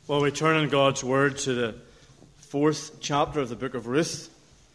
Well, we turn in God's Word to the 4th chapter of the book of Ruth.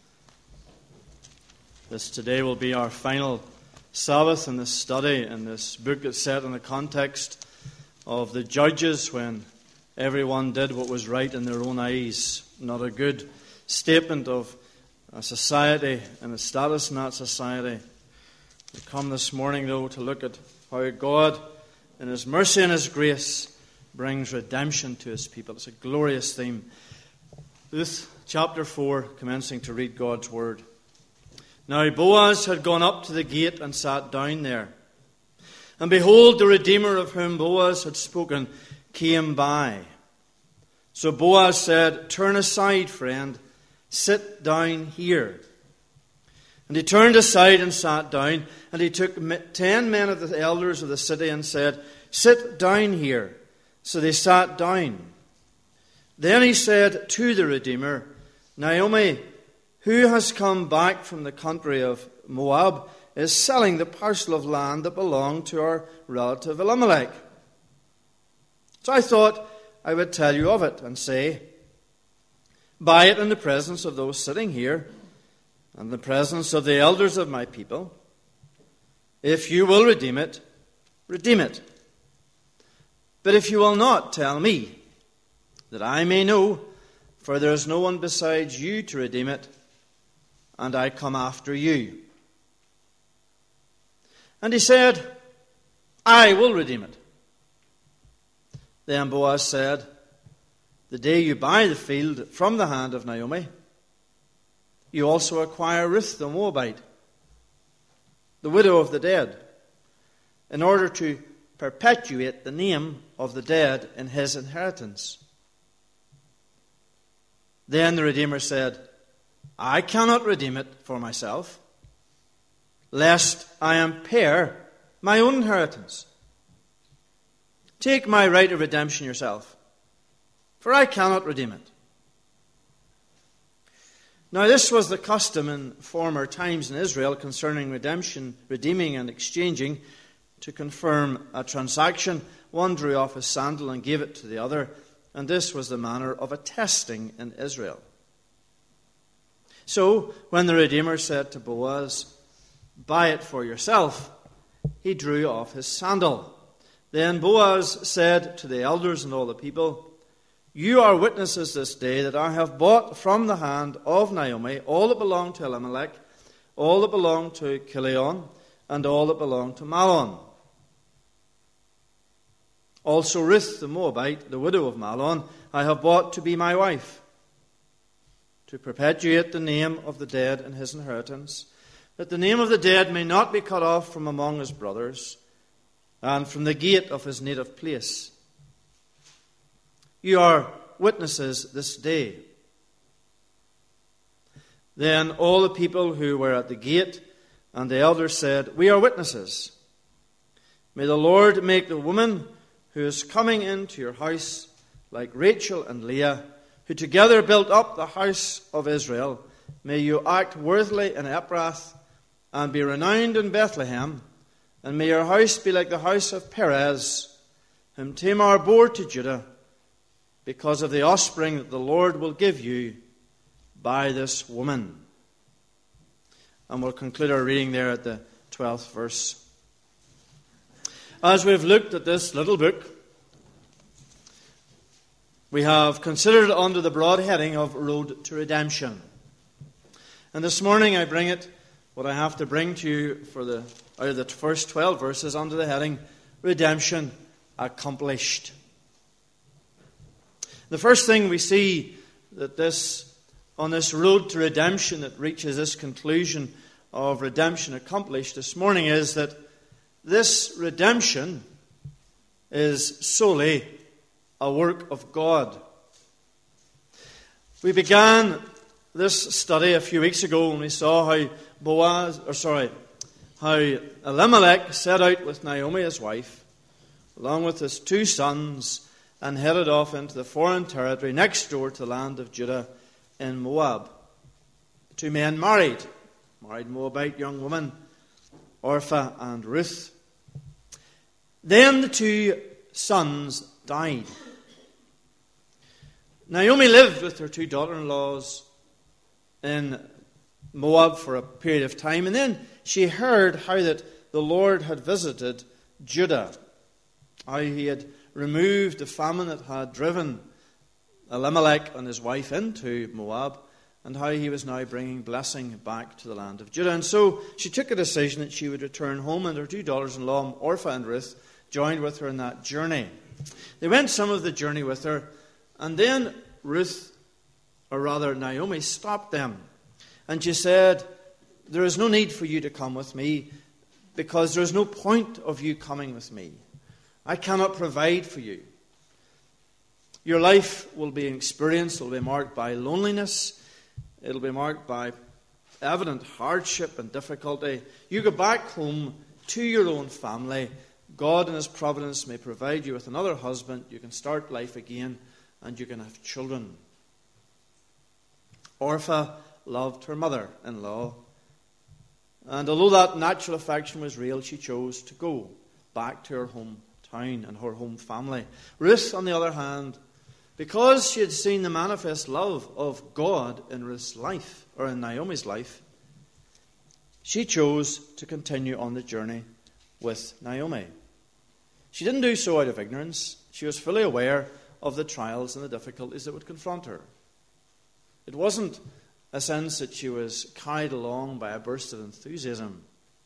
This today will be our final Sabbath in this study in this book that's set in the context of the Judges when everyone did what was right in their own eyes. Not a good statement of a society and the status in that society. We come this morning, though, to look at how God, in His mercy and His grace, brings redemption to His people. It's a glorious theme. Ruth chapter 4, commencing to read God's Word. Now Boaz had gone up to the gate and sat down there. And behold, the Redeemer of whom Boaz had spoken came by. So Boaz said, "Turn aside, friend, sit down here." And he turned aside and sat down, and he took 10 men of the elders of the city and said, "Sit down here." So they sat down. Then he said to the Redeemer, "Naomi, who has come back from the country of Moab, is selling the parcel of land that belonged to our relative Elimelech. So I thought I would tell you of it and say, buy it in the presence of those sitting here and in the presence of the elders of my people. If you will redeem it, redeem it. But if you will not, tell me, that I may know, for there is no one besides you to redeem it, and I come after you." And he said, "I will redeem it." Then Boaz said, "The day you buy the field from the hand of Naomi, you also acquire Ruth the Moabite, the widow of the dead, in order to perpetuate the name of the dead in his inheritance." Then the Redeemer said, "I cannot redeem it for myself, lest I impair my own inheritance. Take my right of redemption yourself, for I cannot redeem it." Now this was the custom in former times in Israel concerning redemption, redeeming and exchanging. To confirm a transaction, one drew off his sandal and gave it to the other, and this was the manner of attesting in Israel. So when the Redeemer said to Boaz, "Buy it for yourself," he drew off his sandal. Then Boaz said to the elders and all the people, "You are witnesses this day that I have bought from the hand of Naomi all that belonged to Elimelech, all that belonged to Chilion, and all that belonged to Mahlon. Also Ruth the Moabite, the widow of Mahlon, I have bought to be my wife, to perpetuate the name of the dead in his inheritance, that the name of the dead may not be cut off from among his brothers, and from the gate of his native place. You are witnesses this day." Then all the people who were at the gate and the elders said, "We are witnesses. May the Lord make the woman who is coming into your house like Rachel and Leah, who together built up the house of Israel. May you act worthily in Ephrath and be renowned in Bethlehem, and may your house be like the house of Perez, whom Tamar bore to Judah, because of the offspring that the Lord will give you by this woman." And we'll conclude our reading there at the 12th verse. As we've looked at this little book, we have considered it under the broad heading of Road to Redemption. And this morning I bring it, what I have to bring to you out of the first 12 verses, under the heading Redemption Accomplished. The first thing we see that on this road to redemption that reaches this conclusion of redemption accomplished this morning is that this redemption is solely a work of God. We began this study a few weeks ago when we saw how Elimelech set out with Naomi, his wife, along with his 2 sons, and headed off into the foreign territory next door to the land of Judah in Moab. The 2 men married Moabite young woman, Orpah and Ruth. Then the 2 sons died. Naomi lived with her two daughter-in-laws in Moab for a period of time, and then she heard how that the Lord had visited Judah, how he had removed the famine that had driven Elimelech and his wife into Moab, and how he was now bringing blessing back to the land of Judah. And so she took a decision that she would return home, and her two daughters-in-law, Orpah and Ruth, joined with her in that journey. They went some of the journey with her, and then Naomi stopped them. And she said, "There is no need for you to come with me, because there is no point of you coming with me. I cannot provide for you. Your life will be an experience. It will be marked by loneliness. It will be marked by evident hardship and difficulty. You go back home to your own family. God in His providence may provide you with another husband. You can start life again, and you can have children." Orpah loved her mother-in-law, and although that natural affection was real, she chose to go back to her hometown and her home family. Ruth, on the other hand, because she had seen the manifest love of God in Ruth's life, or in Naomi's life, she chose to continue on the journey with Naomi. She didn't do so out of ignorance. She was fully aware of the trials and the difficulties that would confront her. It wasn't a sense that she was carried along by a burst of enthusiasm.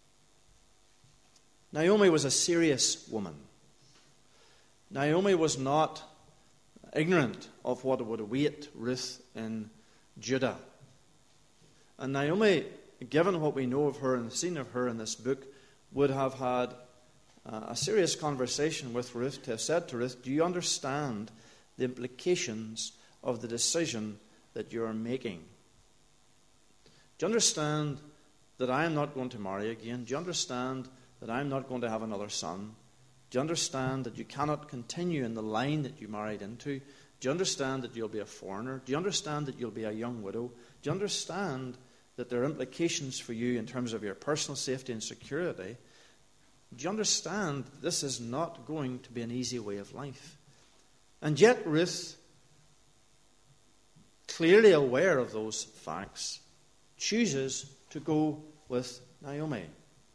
Naomi was a serious woman. Naomi was not ignorant of what would await Ruth in Judah. And Naomi, given what we know of her and seen of her in this book, would have had a serious conversation with Ruth to have said to Ruth, "Do you understand the implications of the decision that you are making? Do you understand that I am not going to marry again? Do you understand that I am not going to have another son? Do you understand that you cannot continue in the line that you married into? Do you understand that you'll be a foreigner? Do you understand that you'll be a young widow? Do you understand that there are implications for you in terms of your personal safety and security? Do you understand this is not going to be an easy way of life?" And yet Ruth, clearly aware of those facts, chooses to go with Naomi.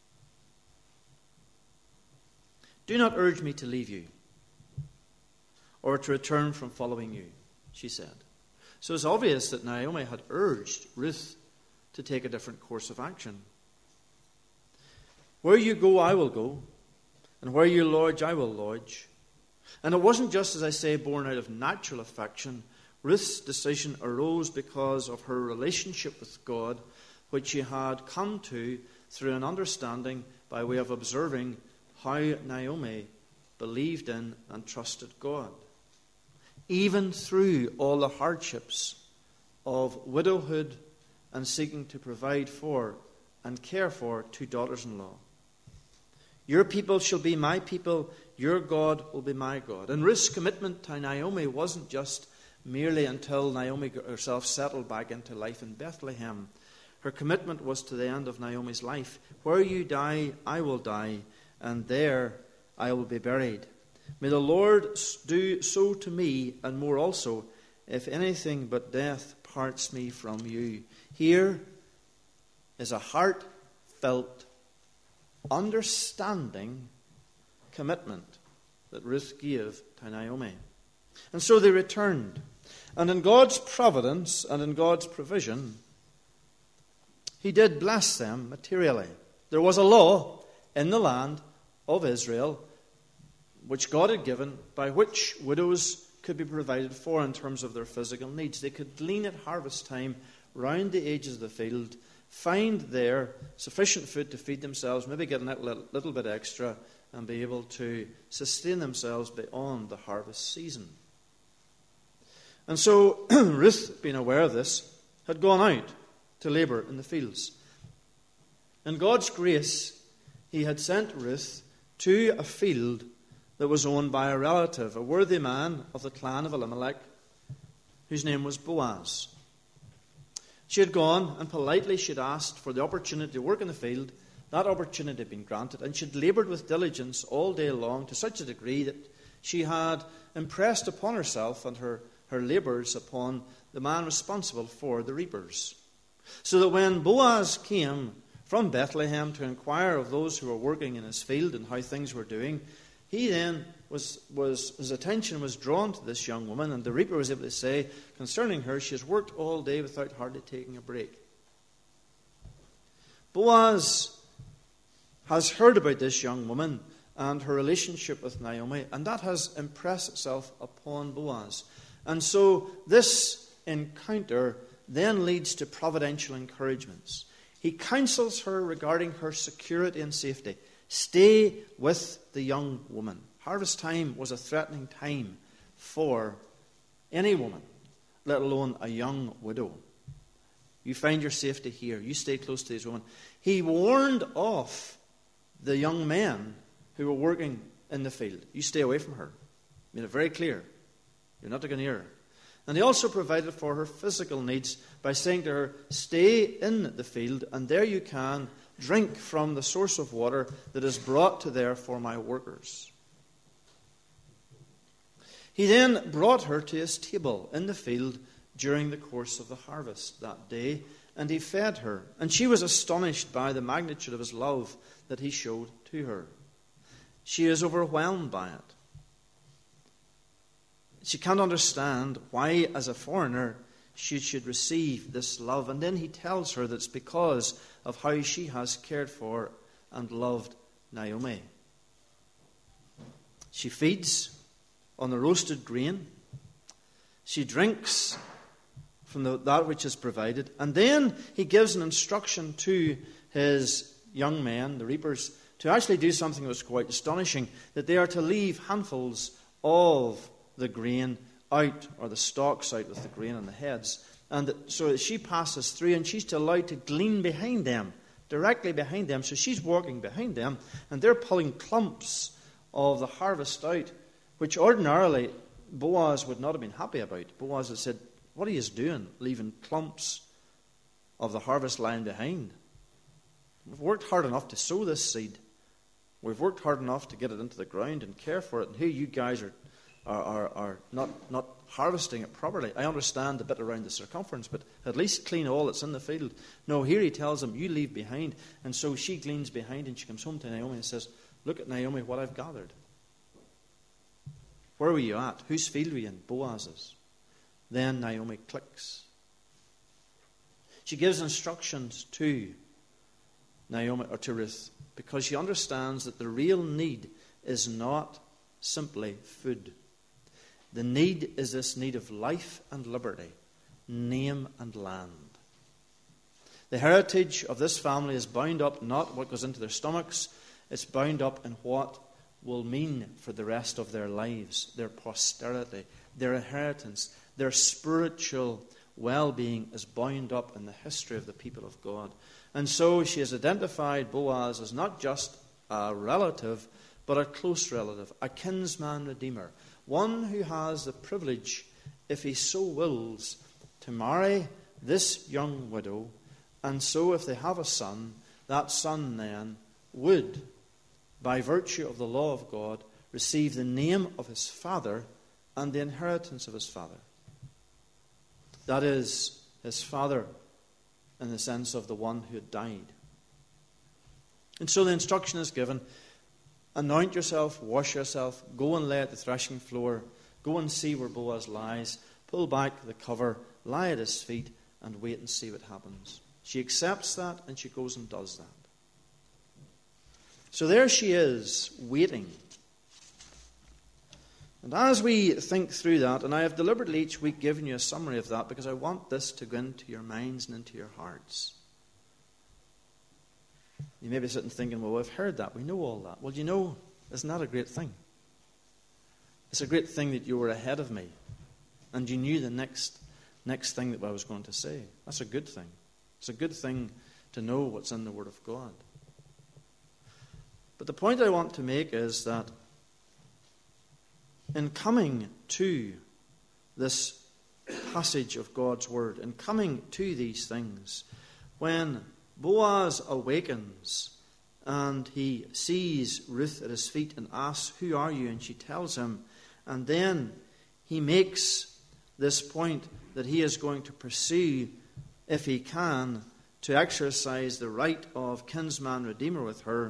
"Do not urge me to leave you or to return from following you," she said. So it's obvious that Naomi had urged Ruth to take a different course of action. "Where you go, I will go, and where you lodge, I will lodge." And it wasn't just, as I say, born out of natural affection. Ruth's decision arose because of her relationship with God, which she had come to through an understanding by way of observing how Naomi believed in and trusted God. Even through all the hardships of widowhood and seeking to provide for and care for two daughters-in-law. "Your people shall be my people, your God will be my God." And Ruth's commitment to Naomi wasn't just merely until Naomi herself settled back into life in Bethlehem. Her commitment was to the end of Naomi's life. "Where you die, I will die, and there I will be buried. May the Lord do so to me, and more also, if anything but death parts me from you." Here is a heartfelt, understanding commitment that Ruth gave to Naomi. And so they returned. And in God's providence and in God's provision, He did bless them materially. There was a law in the land of Israel which God had given, by which widows could be provided for in terms of their physical needs. They could glean at harvest time round the edges of the field, find there sufficient food to feed themselves, maybe get a little bit extra, and be able to sustain themselves beyond the harvest season. And so Ruth, being aware of this, had gone out to labour in the fields. In God's grace, He had sent Ruth to a field that was owned by a relative, a worthy man of the clan of Elimelech, whose name was Boaz. She had gone, and politely she had asked for the opportunity to work in the field. That opportunity had been granted, and she had laboured with diligence all day long, to such a degree that she had impressed upon herself and her her labours upon the man responsible for the reapers. So that when Boaz came from Bethlehem to inquire of those who were working in his field and how things were doing, he then his attention was drawn to this young woman, and the reaper was able to say concerning her, she has worked all day without hardly taking a break. Boaz has heard about this young woman and her relationship with Naomi, and that has impressed itself upon Boaz. And so this encounter then leads to providential encouragements. He counsels her regarding her security and safety. Stay with the young woman. Harvest time was a threatening time for any woman, let alone a young widow. You find your safety here. You stay close to this woman. He warned off the young men who were working in the field. You stay away from her. Made it very clear. You're not to go near her. And he also provided for her physical needs by saying to her, stay in the field, and there you can drink from the source of water that is brought to there for my workers. He then brought her to his table in the field during the course of the harvest that day, and he fed her. And she was astonished by the magnitude of his love that he showed to her. She is overwhelmed by it. She can't understand why, as a foreigner, she should receive this love. And then he tells her that it's because of how she has cared for and loved Naomi. She feeds on the roasted grain. She drinks from that which is provided. And then he gives an instruction to his young men, the reapers, to actually do something that was quite astonishing, that they are to leave handfuls of the grain out, or the stalks out with the grain on the heads. And so that she passes through, and she's allowed to glean behind them, directly behind them. So she's walking behind them, and they're pulling clumps of the harvest out, which ordinarily Boaz would not have been happy about. Boaz had said, what are you doing, leaving clumps of the harvest lying behind? We've worked hard enough to sow this seed. We've worked hard enough to get it into the ground and care for it. And here you guys are not harvesting it properly. I understand the bit around the circumference, but at least clean all that's in the field. No, here he tells them, you leave behind. And so she gleans behind, and she comes home to Naomi and says, look at Naomi, what I've gathered. Where were you at? Whose field were you in? Boaz's. Then Naomi clicks. She gives instructions to Naomi, or to Ruth, because she understands that the real need is not simply food. The need is this need of life and liberty, name and land. The heritage of this family is bound up not what goes into their stomachs, it's bound up in what will mean for the rest of their lives, their posterity, their inheritance, their spiritual well-being is bound up in the history of the people of God. And so she has identified Boaz as not just a relative, but a close relative, a kinsman redeemer, one who has the privilege, if he so wills, to marry this young widow. And so if they have a son, that son then would, by virtue of the law of God, receive the name of his father and the inheritance of his father. That is, his father in the sense of the one who had died. And so the instruction is given, anoint yourself, wash yourself, go and lay at the threshing floor, go and see where Boaz lies, pull back the cover, lie at his feet, and wait and see what happens. She accepts that, and she goes and does that. So there she is, waiting. And as we think through that, and I have deliberately each week given you a summary of that, because I want this to go into your minds and into your hearts. You may be sitting thinking, well, we've heard that, we know all that. Well, you know, isn't that a great thing? It's a great thing that you were ahead of me, and you knew the next thing that I was going to say. That's a good thing. It's a good thing to know what's in the Word of God. But the point I want to make is that in coming to this passage of God's Word, in coming to these things, when Boaz awakens and he sees Ruth at his feet and asks, who are you? And she tells him, and then he makes this point that he is going to pursue, if he can, to exercise the right of kinsman redeemer with her.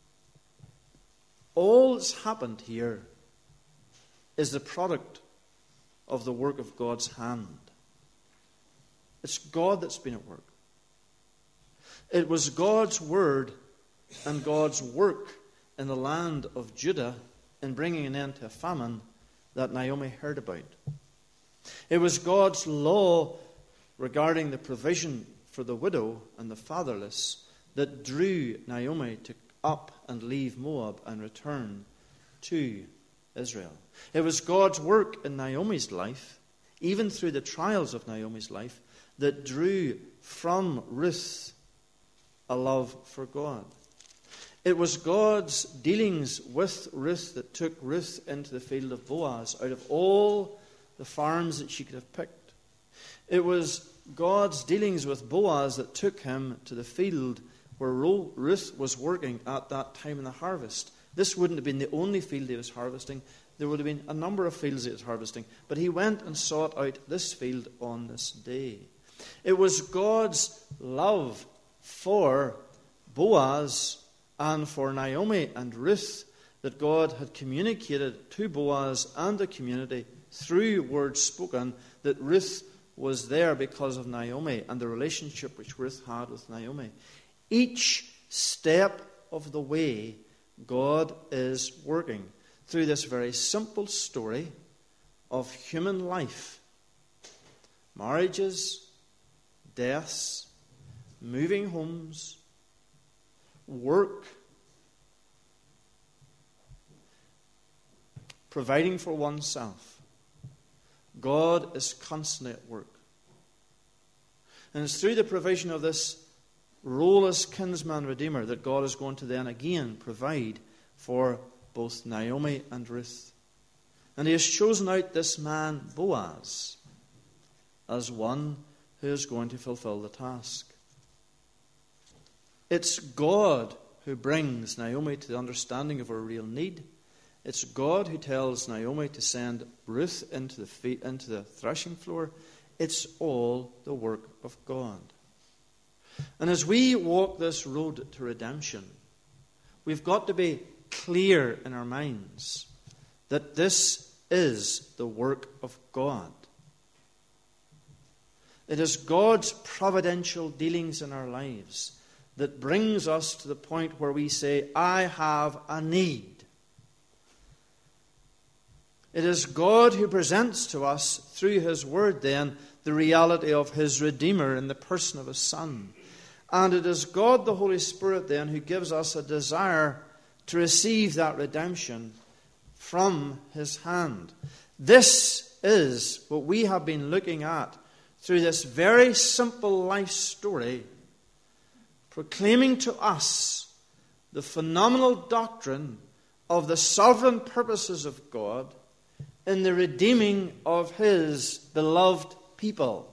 All that's happened here is the product of the work of God's hand. It's God that's been at work. It was God's word and God's work in the land of Judah in bringing an end to a famine that Naomi heard about. It was God's law regarding the provision for the widow and the fatherless that drew Naomi to up and leave Moab and return to Israel. It was God's work in Naomi's life, even through the trials of Naomi's life, that drew from Ruth a love for God. It was God's dealings with Ruth that took Ruth into the field of Boaz out of all the farms that she could have picked. It was God's dealings with Boaz that took him to the field where Ruth was working at that time in the harvest. This wouldn't have been the only field he was harvesting. There would have been a number of fields he was harvesting. But he went and sought out this field on this day. It was God's love for Boaz and for Naomi and Ruth that God had communicated to Boaz and the community through words spoken, that Ruth was there because of Naomi and the relationship which Ruth had with Naomi. Each step of the way, God is working through this very simple story of human life. Marriages, deaths, moving homes, work, providing for oneself. God is constantly at work. And it's through the provision of this role as kinsman redeemer that God is going to then again provide for both Naomi and Ruth. And he has chosen out this man, Boaz, as one who is going to fulfill the task. It's God who brings Naomi to the understanding of her real need. It's God who tells Naomi to send Ruth into the threshing floor. It's all the work of God. And as we walk this road to redemption, we've got to be clear in our minds that this is the work of God. It is God's providential dealings in our lives that brings us to the point where we say, I have a need. It is God who presents to us through his word then the reality of his Redeemer in the person of his Son. And it is God the Holy Spirit then who gives us a desire to receive that redemption from his hand. This is what we have been looking at through this very simple life story, proclaiming to us the phenomenal doctrine of the sovereign purposes of God in the redeeming of his beloved people.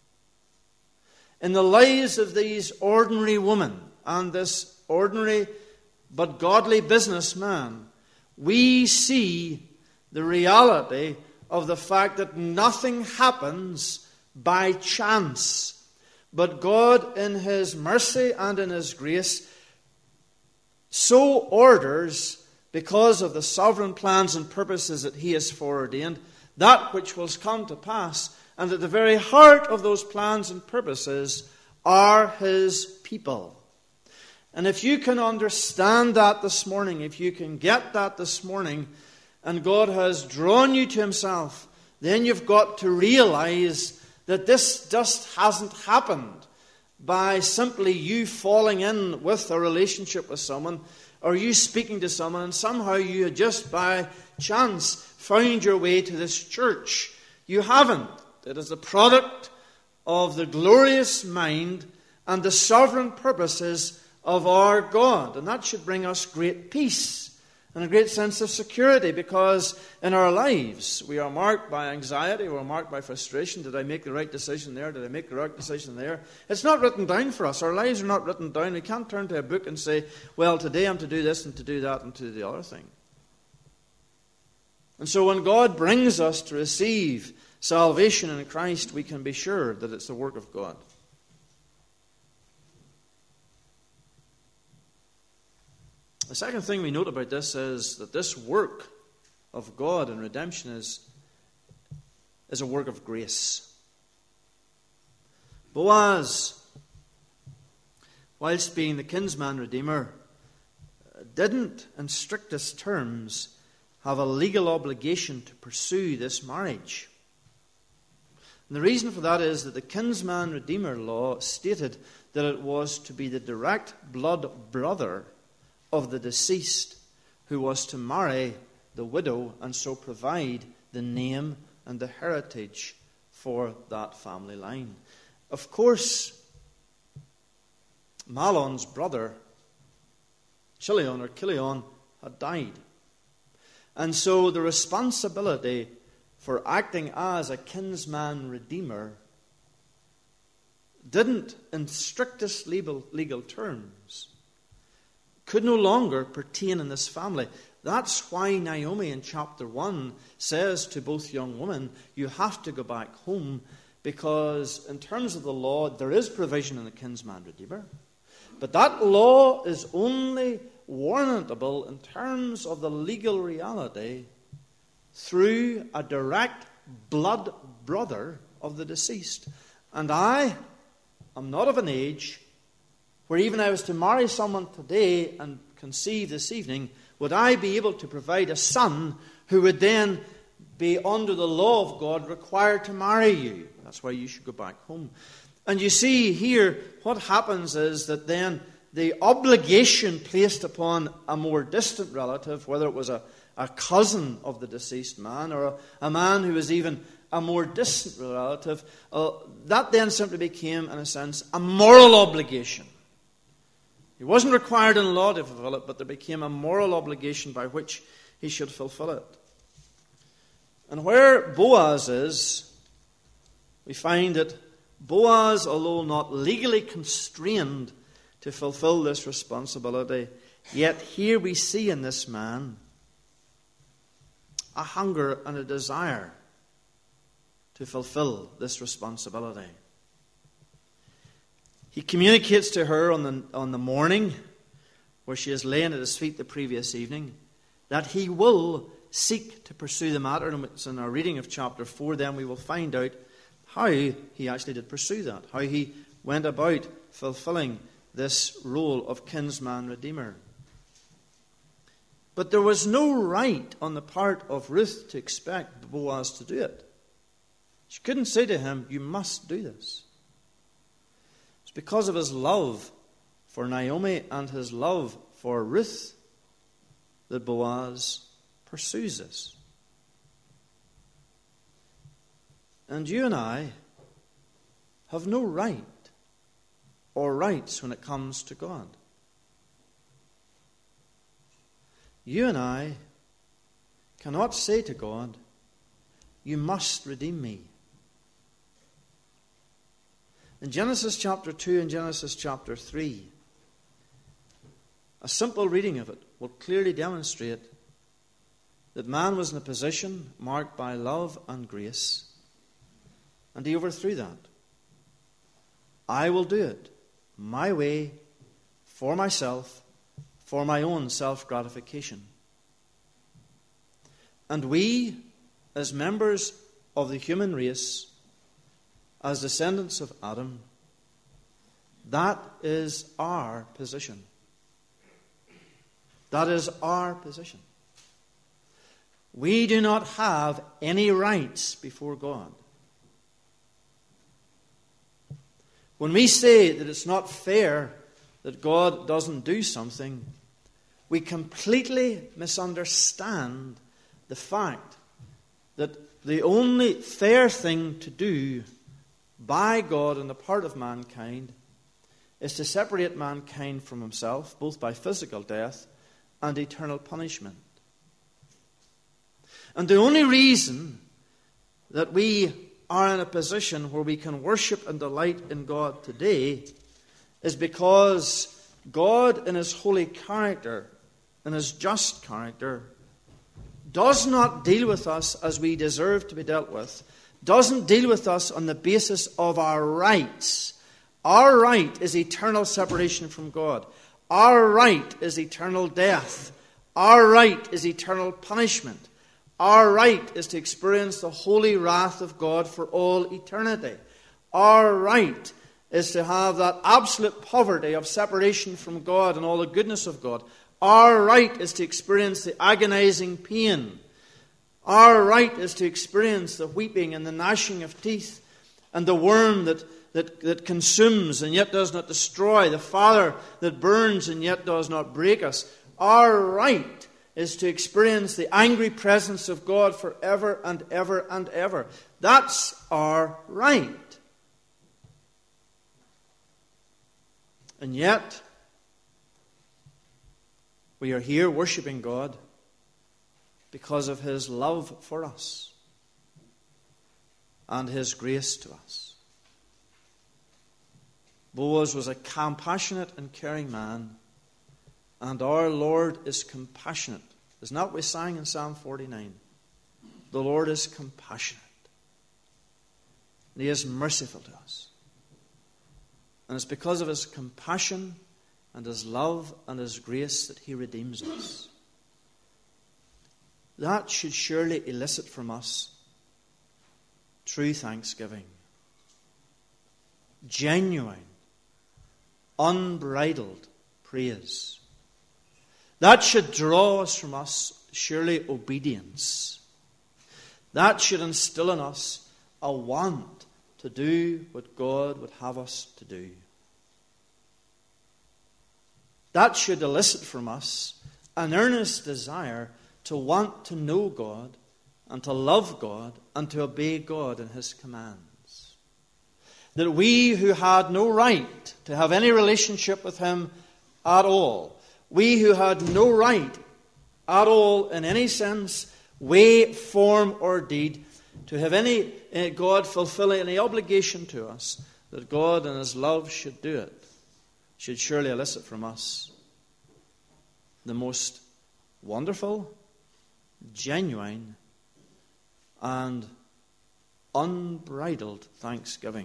In the lives of these ordinary women and this ordinary but godly businessman, we see the reality of the fact that nothing happens by chance, but God in his mercy and in his grace so orders, because of the sovereign plans and purposes that he has foreordained, that which will come to pass. And at the very heart of those plans and purposes are his people. And if you can understand that this morning, if you can get that this morning, and God has drawn you to himself, then you've got to realize that this just hasn't happened by simply you falling in with a relationship with someone, or you speaking to someone, and somehow you just by chance found your way to this church. You haven't. It is a product of the glorious mind and the sovereign purposes of our God. And that should bring us great peace and a great sense of security, because in our lives we are marked by anxiety, we're marked by frustration. Did I make the right decision there? Did I make the right decision there? It's not written down for us. Our lives are not written down. We can't turn to a book and say, well, today I'm to do this and to do that and to do the other thing. And so when God brings us to receive salvation in Christ, we can be sure that it's the work of God. The second thing we note about this is that this work of God in redemption is a work of grace. Boaz, whilst being the kinsman redeemer, didn't, in strictest terms, have a legal obligation to pursue this marriage. And the reason for that is that the kinsman redeemer law stated that it was to be the direct blood brother of the deceased who was to marry the widow and so provide the name and the heritage for that family line. Of course, Mahlon's brother, Chilion, had died. And so the responsibility for acting as a kinsman redeemer didn't, in strictest legal terms, could no longer pertain in this family. That's why Naomi in chapter 1 says to both young women, you have to go back home, because in terms of the law, there is provision in the kinsman redeemer. But that law is only warrantable in terms of the legal reality through a direct blood brother of the deceased. And I am not of an age where even I was to marry someone today and conceive this evening, would I be able to provide a son who would then be under the law of God required to marry you? That's why you should go back home. And you see here, what happens is that then the obligation placed upon a more distant relative, whether it was a cousin of the deceased man or a man who was even a more distant relative, that then simply became, in a sense, a moral obligation. He wasn't required in law to fulfill it, but there became a moral obligation by which he should fulfill it. And where Boaz is, we find that Boaz, although not legally constrained to fulfill this responsibility, yet here we see in this man a hunger and a desire to fulfill this responsibility. He communicates to her on the morning where she is laying at his feet the previous evening that he will seek to pursue the matter. And it's in our reading of chapter 4 then we will find out how he actually did pursue that, how he went about fulfilling this role of kinsman redeemer. But there was no right on the part of Ruth to expect Boaz to do it. She couldn't say to him, you must do this. It's because of his love for Naomi and his love for Ruth that Boaz pursues this. And you and I have no right or rights when it comes to God. You and I cannot say to God, you must redeem me. In Genesis chapter 2 and Genesis chapter 3, a simple reading of it will clearly demonstrate that man was in a position marked by love and grace, and he overthrew that. I will do it my way, for myself, for my own self-gratification. And we, as members of the human race, as descendants of Adam, that is our position. That is our position. We do not have any rights before God. When we say that it's not fair that God doesn't do something, we completely misunderstand the fact that the only fair thing to do by God on the part of mankind is to separate mankind from himself, both by physical death and eternal punishment. And the only reason that we are in a position where we can worship and delight in God today is because God, in his holy character, in his just character, does not deal with us as we deserve to be dealt with, doesn't deal with us on the basis of our rights. Our right is eternal separation from God. Our right is eternal death. Our right is eternal punishment. Our right is to experience the holy wrath of God for all eternity. Our right is to have that absolute poverty of separation from God and all the goodness of God. Our right is to experience the agonizing pain. Our right is to experience the weeping and the gnashing of teeth and the worm that consumes and yet does not destroy, the fire that burns and yet does not break us. Our right is to experience the angry presence of God forever and ever and ever. That's our right. And yet, we are here worshiping God because of His love for us and His grace to us. Boaz was a compassionate and caring man, and our Lord is compassionate. Isn't that what we sang in Psalm 49? The Lord is compassionate, and He is merciful to us. And it's because of His compassion and His love and His grace that He redeems us. That should surely elicit from us true thanksgiving. Genuine, unbridled praise. That should draw us from us surely obedience. That should instill in us a want to do what God would have us to do. That should elicit from us an earnest desire to want to know God and to love God and to obey God and His commands. That we who had no right to have any relationship with Him at all, we who had no right at all in any sense, way, form or deed, to have any God fulfill any obligation to us, that God in His love should do it, should surely elicit from us the most wonderful, genuine, and unbridled thanksgiving.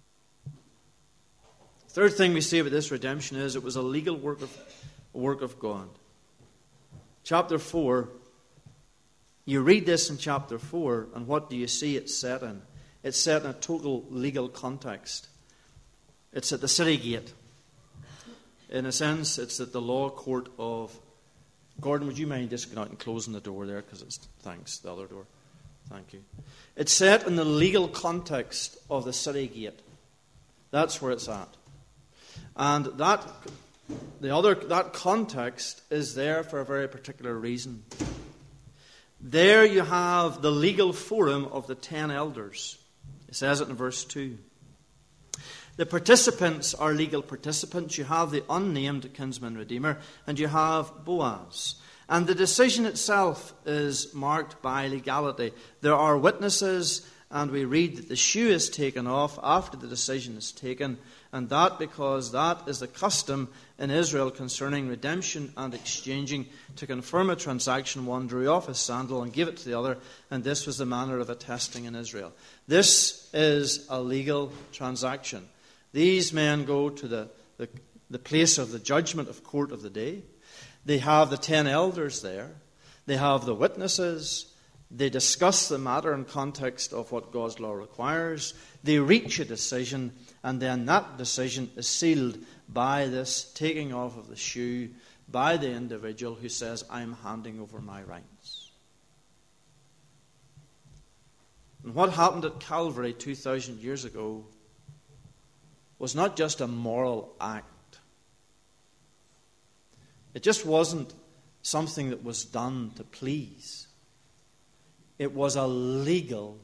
Third thing we see about this redemption is it was a legal work of God. Chapter 4, you read this in chapter 4, and what do you see it set in? It's set in a total legal context. It's at the city gate. In a sense, it's at the law court of... Gordon, would you mind just going out and closing the door there? Because it's... Thanks, the other door. Thank you. It's set in the legal context of the city gate. That's where it's at. And that context is there for a very particular reason. There you have the legal forum of the 10 elders. It says it in verse 2. The participants are legal participants. You have the unnamed kinsman redeemer, and you have Boaz. And the decision itself is marked by legality. There are witnesses, and we read that the shoe is taken off after the decision is taken, and that because that is the custom in Israel concerning redemption and exchanging. To confirm a transaction, one drew off his sandal and gave it to the other, and this was the manner of attesting in Israel. This is a legal transaction. These men go to the place of the judgment of court of the day. They have the 10 elders there. They have the witnesses. They discuss the matter in context of what God's law requires. They reach a decision, and then that decision is sealed by this taking off of the shoe by the individual who says, I'm handing over my rights. And what happened at Calvary 2,000 years ago was not just a moral act. It just wasn't something that was done to please. It was a legal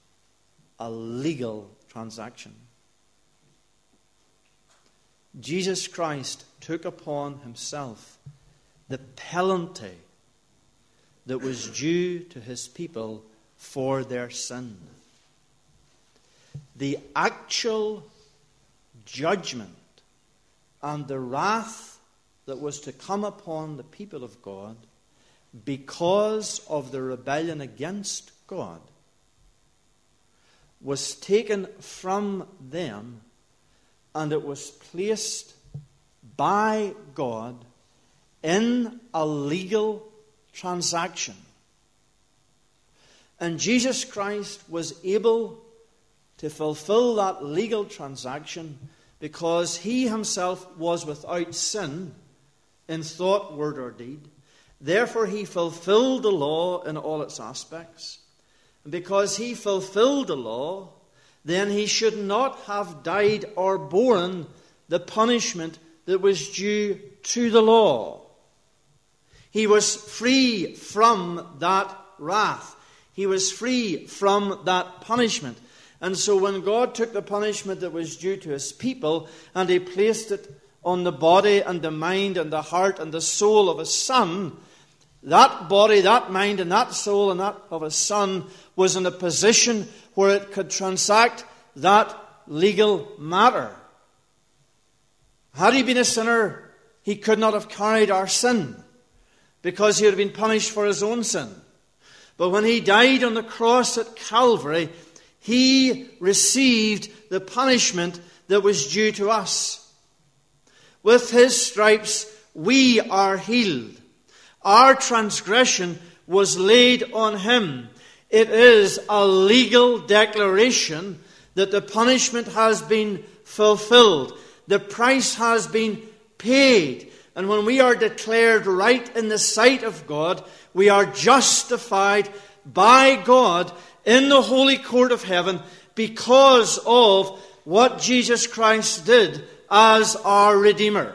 transaction. Jesus Christ took upon Himself the penalty that was due to His people for their sin. The actual judgment and the wrath that was to come upon the people of God because of the rebellion against God was taken from them, and it was placed by God in a legal transaction. And Jesus Christ was able to fulfill that legal transaction because he himself was without sin in thought, word, or deed. Therefore, he fulfilled the law in all its aspects. And because he fulfilled the law, then he should not have died or borne the punishment that was due to the law. He was free from that wrath. He was free from that punishment. And so when God took the punishment that was due to his people and he placed it on the body and the mind and the heart and the soul of his Son, that body, that mind and that soul and that of his Son was in a position where it could transact that legal matter. Had he been a sinner, he could not have carried our sin because he would have been punished for his own sin. But when he died on the cross at Calvary, he received the punishment that was due to us. With his stripes we are healed. Our transgression was laid on him. It is a legal declaration that the punishment has been fulfilled. The price has been paid. And when we are declared right in the sight of God, we are justified by God in the holy court of heaven because of what Jesus Christ did as our Redeemer.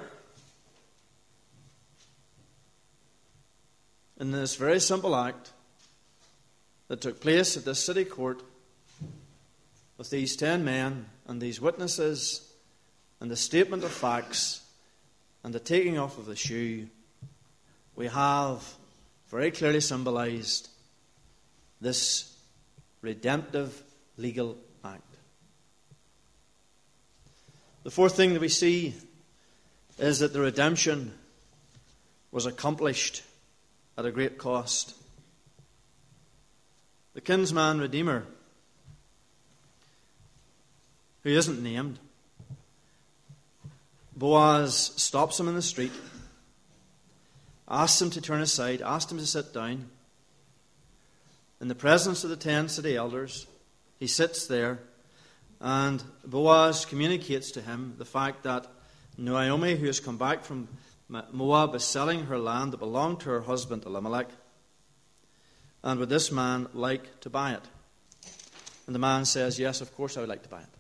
In this very simple act that took place at the city court with these 10 men and these witnesses and the statement of facts and the taking off of the shoe, we have very clearly symbolized this redemptive legal act. The fourth thing that we see is that the redemption was accomplished at a great cost. The kinsman redeemer, who isn't named, Boaz stops him in the street, asks him to turn aside, asks him to sit down. In the presence of the 10 city elders, he sits there, and Boaz communicates to him the fact that Naomi, who has come back from Moab, is selling her land that belonged to her husband Elimelech, and would this man like to buy it? And the man says, yes, of course I would like to buy it.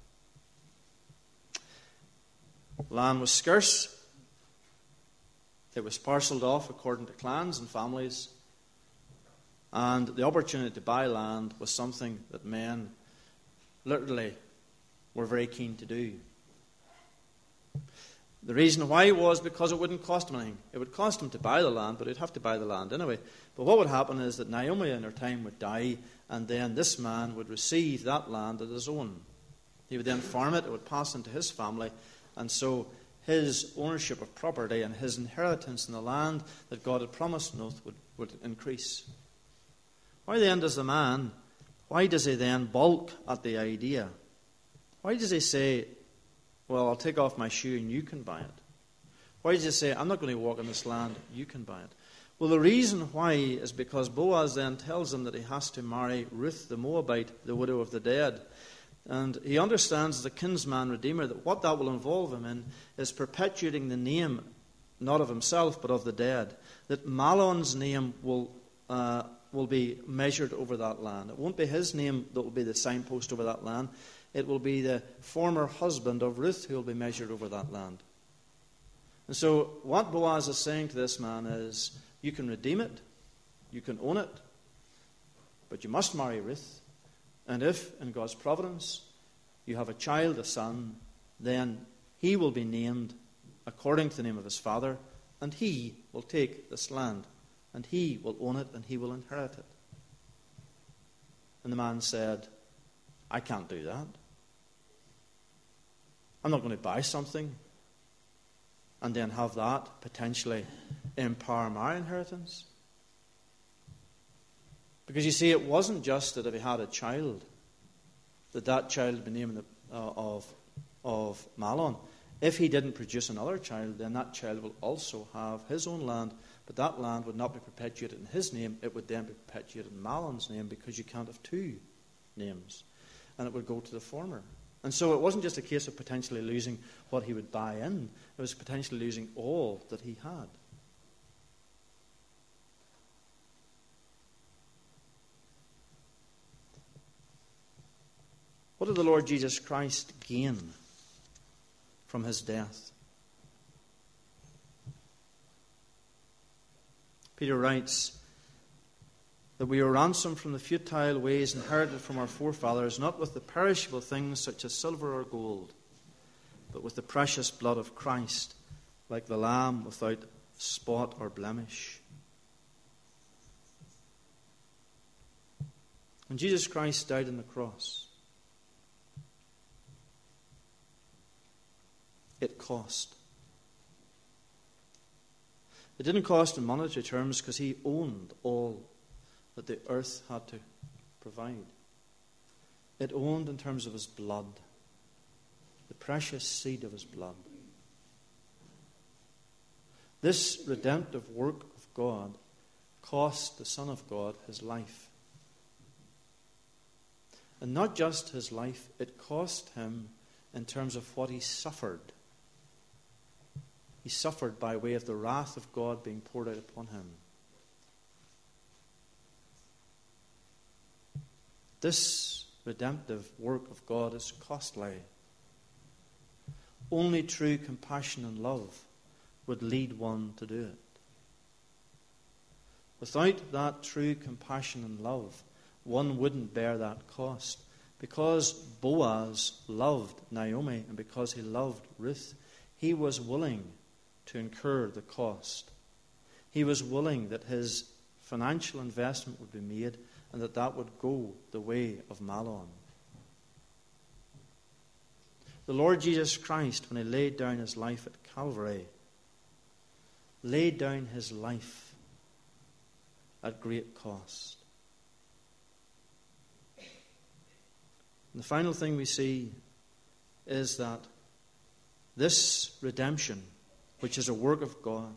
Land was scarce. It was parcelled off according to clans and families. And the opportunity to buy land was something that men literally were very keen to do. The reason why was because it wouldn't cost them anything. It would cost them to buy the land, but they'd have to buy the land anyway. But what would happen is that Naomi in her time would die, and then this man would receive that land as his own. He would then farm it, it would pass into his family, and so his ownership of property and his inheritance in the land that God had promised an oath would increase. Why then does he then balk at the idea? Why does he say, well, I'll take off my shoe and you can buy it? Why does he say, I'm not going to walk on this land, you can buy it? Well, the reason why is because Boaz then tells him that he has to marry Ruth the Moabite, the widow of the dead. And he understands as a kinsman redeemer that what that will involve him in is perpetuating the name, not of himself, but of the dead. That Mahlon's name will be measured over that land. It won't be his name that will be the signpost over that land. It will be the former husband of Ruth who will be measured over that land. And so what Boaz is saying to this man is, you can redeem it, you can own it, but you must marry Ruth. And if, in God's providence, you have a child, a son, then he will be named according to the name of his father, and he will take this land, and he will own it, and he will inherit it. And the man said, I can't do that. I'm not going to buy something and then have that potentially empower my inheritance. Because you see, it wasn't just that if he had a child that child would be named of Mahlon. If he didn't produce another child, then that child will also have his own land, but that land would not be perpetuated in his name. It would then be perpetuated in Mahlon's name, because you can't have two names. And it would go to the former. And so it wasn't just a case of potentially losing what he would buy in. It was potentially losing all that he had. What did the Lord Jesus Christ gain from his death? Peter writes that we are ransomed from the futile ways inherited from our forefathers, not with the perishable things such as silver or gold, but with the precious blood of Christ, like the Lamb without spot or blemish. When Jesus Christ died on the cross, it cost. It didn't cost in monetary terms, because he owned all that the earth had to provide. It owned in terms of his blood, the precious seed of his blood. This redemptive work of God cost the Son of God his life. And not just his life, it cost him in terms of what he suffered. He suffered by way of the wrath of God being poured out upon him. This redemptive work of God is costly. Only true compassion and love would lead one to do it. Without that true compassion and love, one wouldn't bear that cost. Because Boaz loved Naomi, and because he loved Ruth, he was willing to incur the cost. He was willing that his financial investment would be made, and that would go the way of Mahlon. The Lord Jesus Christ, when he laid down his life at Calvary, laid down his life at great cost. And the final thing we see is that this redemption, which is a work of God,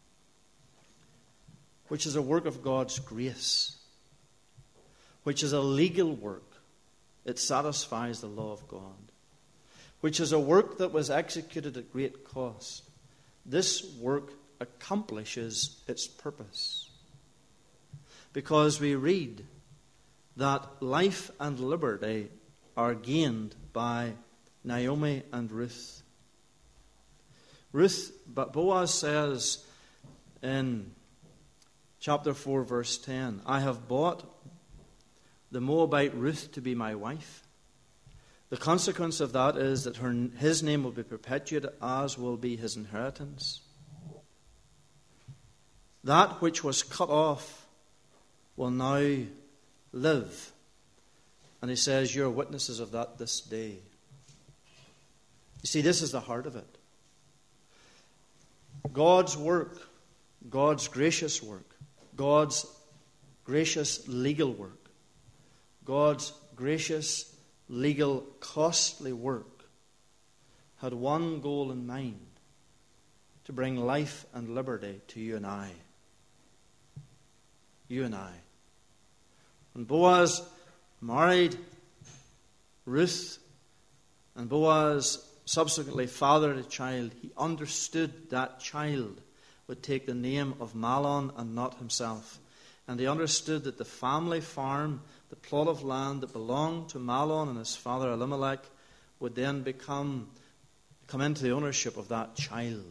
which is a work of God's grace, which is a legal work, it satisfies the law of God, which is a work that was executed at great cost. This work accomplishes its purpose. Because we read that life and liberty are gained by Naomi and Ruth. But Boaz says in chapter 4, verse 10, I have bought the Moabite Ruth to be my wife. The consequence of that is that his name will be perpetuated, as will be his inheritance. That which was cut off will now live. And he says, you're witnesses of that this day. You see, this is the heart of it. God's work, God's gracious work, God's gracious legal work, God's gracious, legal, costly work had one goal in mind: to bring life and liberty to you and I. You and I. When Boaz married Ruth, and Boaz subsequently fathered a child, he understood that child would take the name of Mahlon and not himself. And he understood that the family farm, the plot of land that belonged to Mahlon and his father Elimelech, would then come into the ownership of that child.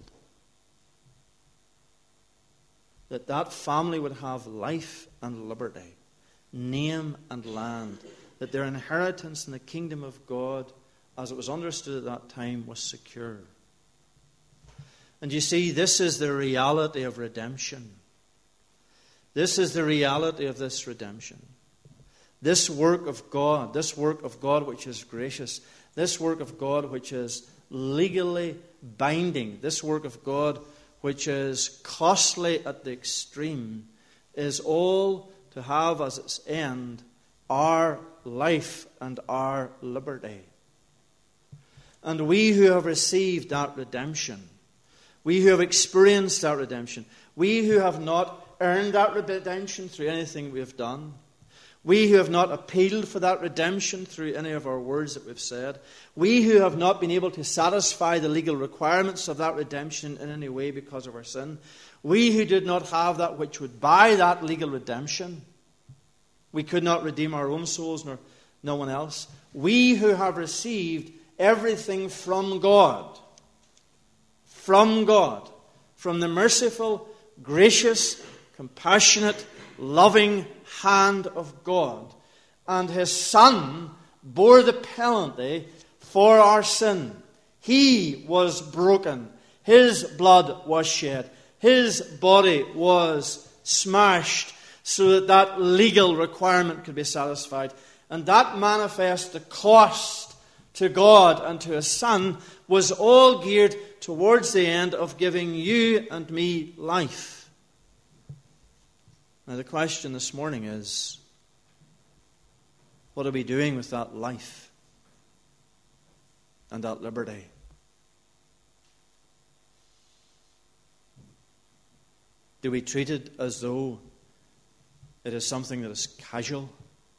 That family would have life and liberty, name and land, that their inheritance in the kingdom of God, as it was understood at that time, was secure. And you see, this is the reality of redemption. This is the reality of this redemption. This work of God which is gracious, this work of God which is legally binding, this work of God which is costly at the extreme, is all to have as its end our life and our liberty. And we who have received that redemption, we who have experienced that redemption, we who have not earned that redemption through anything we have done, we who have not appealed for that redemption through any of our words that we've said, we who have not been able to satisfy the legal requirements of that redemption in any way because of our sin, we who did not have that which would buy that legal redemption, we could not redeem our own souls nor no one else, we who have received everything from God, from the merciful, gracious, compassionate, loving hand of God. And His Son bore the penalty for our sin. He was broken. His blood was shed. His body was smashed so that that legal requirement could be satisfied. And that manifest the cost to God and to His Son was all geared towards the end of giving you and me life. Now the question this morning is, what are we doing with that life and that liberty? Do we treat it as though it is something that is casual?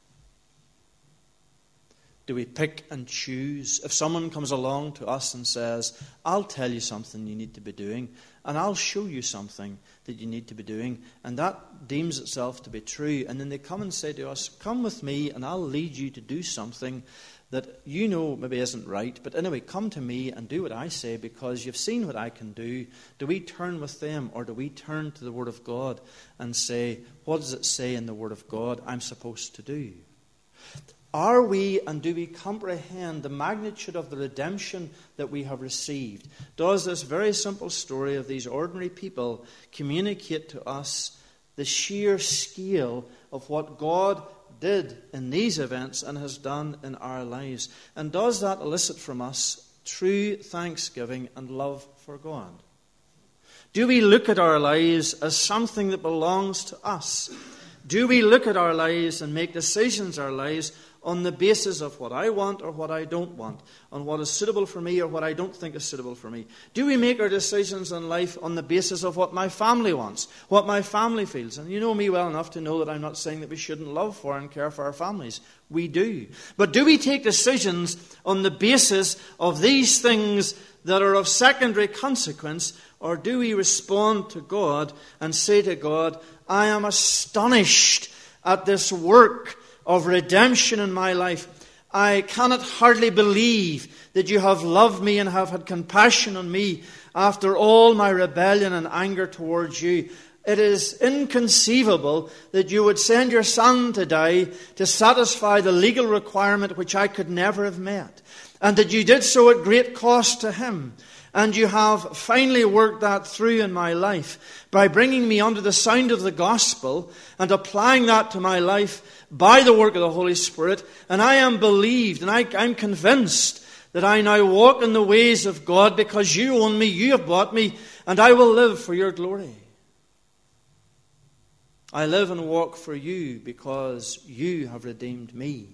Do we pick and choose? If someone comes along to us and says, I'll tell you something you need to be doing, and I'll show you something that you need to be doing, and that deems itself to be true, and then they come and say to us, come with me and I'll lead you to do something that you know maybe isn't right, but anyway, come to me and do what I say because you've seen what I can do. Do we turn with them, or do we turn to the Word of God and say, what does it say in the Word of God I'm supposed to do? Are we, and do we comprehend the magnitude of the redemption that we have received? Does this very simple story of these ordinary people communicate to us the sheer scale of what God did in these events and has done in our lives? And does that elicit from us true thanksgiving and love for God? Do we look at our lives as something that belongs to us? Do we look at our lives and make decisions in our lives on the basis of what I want or what I don't want, on what is suitable for me or what I don't think is suitable for me? Do we make our decisions in life on the basis of what my family wants, what my family feels? And you know me well enough to know that I'm not saying that we shouldn't love for and care for our families. We do. But do we take decisions on the basis of these things that are of secondary consequence, or do we respond to God and say to God, I am astonished at this work of redemption in my life. I cannot hardly believe that you have loved me and have had compassion on me after all my rebellion and anger towards you. It is inconceivable that you would send your Son to die to satisfy the legal requirement which I could never have met, and that you did so at great cost to Him. And you have finally worked that through in my life by bringing me under the sound of the gospel and applying that to my life by the work of the Holy Spirit. And I am believed and I'm convinced that I now walk in the ways of God because you own me, you have bought me, and I will live for your glory. I live and walk for you because you have redeemed me.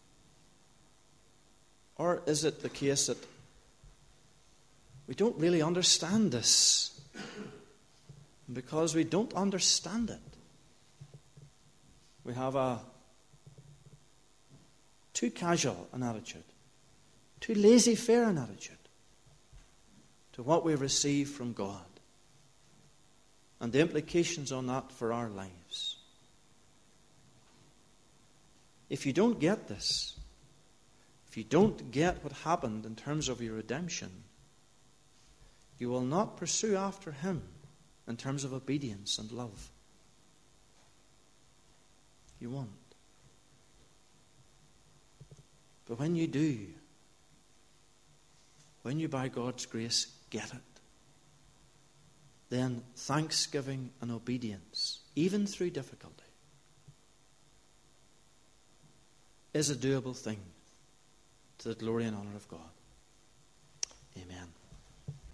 Or is it the case that we don't really understand this? And because we don't understand it, we have a too casual an attitude, too laissez-faire an attitude to what we've received from God and the implications on that for our lives. If you don't get this, if you don't get what happened in terms of your redemption, you will not pursue after Him in terms of obedience and love. You won't. But when you do, when you by God's grace get it, then thanksgiving and obedience, even through difficulty, is a doable thing to the glory and honor of God. Amen.